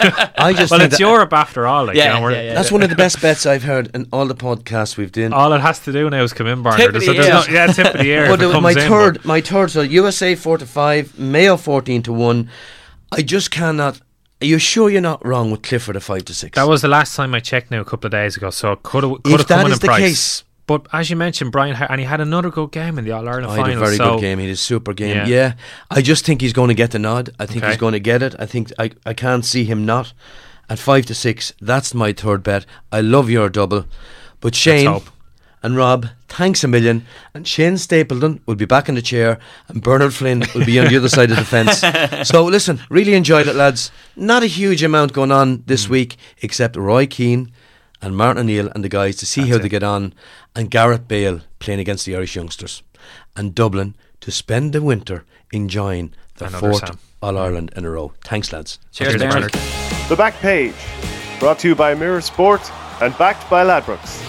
I just well, think it's that- Europe after all. Like, Yeah, you know, we're- yeah, yeah. That's one of the best bets I've heard in all the podcasts we've done. all it has to do now is come in, Barnard. Tip of So the there's ear. no, yeah, tip of the air. But if it it was comes my in, third, but- my third. So U S A four to five, Mayo fourteen to one. I just cannot. Are you sure you're not wrong with Clifford at five to six? That was the last time I checked now a couple of days ago, so it could have If could have come that in is in the price. case- But as you mentioned, Brian, Ha- and he had another good game in the All Ireland Oh, he final. had a very so good game. He had a super game. Yeah. Yeah. I just think he's going to get the nod. I think Okay. he's going to get it. I think I, I can't see him not. At five to six, that's my third bet. I love your double. But Shane hope. and Rob, thanks a million. And Shane Stapleton will be back in the chair, and Bernard Flynn will be on the other side of the fence. So listen, really enjoyed it, lads. Not a huge amount going on this Mm. week, except Roy Keane and Martin O'Neill and the guys to see That's how it. they get on, and Gareth Bale playing against the Irish youngsters, and Dublin to spend the winter enjoying their Another fourth Sam. All Ireland in a row. Thanks, lads. Cheers, Cheers, Bernard. Bernard. The Back Page, brought to you by Mirror Sport and backed by Ladbrokes.